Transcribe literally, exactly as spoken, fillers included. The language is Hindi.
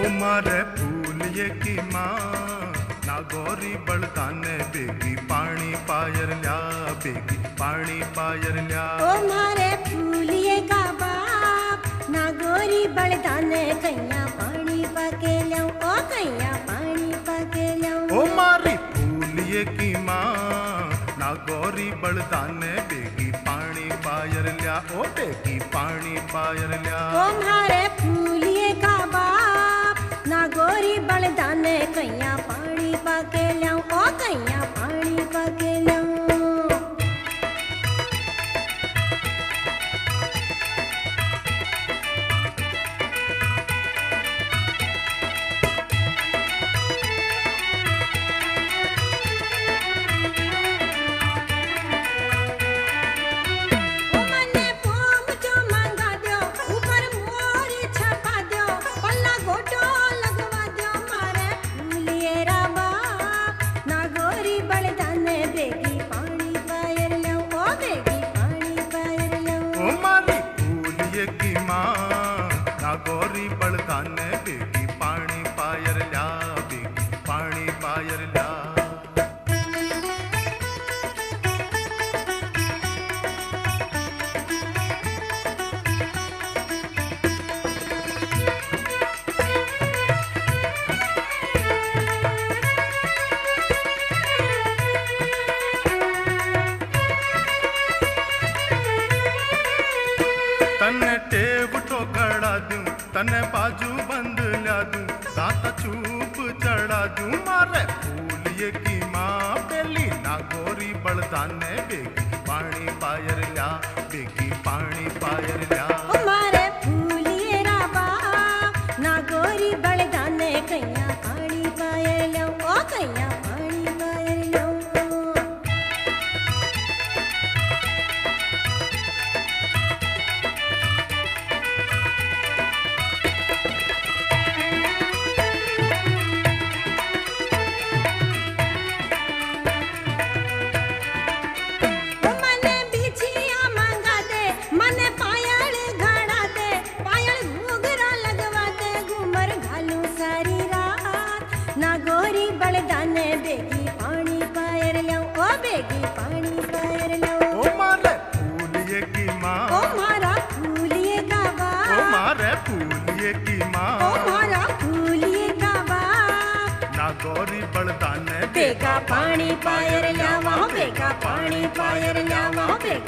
मारे फूलिये की माँ नागौरी बलदाने बेगी पानी पायर ल्या बेगी पानी पायर ल्या। ओ मारे फूलिये का बाप नागौरी बलदाने कैया पानी पाके ल्याऊं ओ कैया पानी पाके ल्याऊं। ओ मारी फूलिये की माँ नागौरी बलदाने बेगी पानी पायर ल्या ओ बेगी पानी पायर ल्या। ओ मारे फूलिये का बाप नागौरी बलदाने कैया पानी पाके ल्याऊं ओ कैया पानी पाके ल्याऊं। नागौरी बलदाने बेगी पानी पायर ल्या बेगी पानी पायर ल्या। तने टेब टोकड़ा दूं तने बाजू बंद ल्या दूं दांत चूप चढ़ा दूं मारे फूलिये की माँ बेली नागौरी बलदाने बेगी पानी पायर ल्या बेगी पानी पायर ल्या। ओ मारे फूलिये रा बाप नागौरी बलदाने कैया पानी पायर ल्याऊं ओ कैया पानी पायर ल्याऊं। नागौरी बलदाने बेगी पानी पायर ल्याऊं ओ बेगी पानी पायर ल्याऊं। ओ मारे फूलिये की माँ ओ मारा फूलिये का बाप ओ मारे फूलिये की माँ ओ मारा फूलिये का बाप नागौरी बलदाने बेगा पानी पायर ल्यावां बेगा पानी पायर ल्यावां बेगा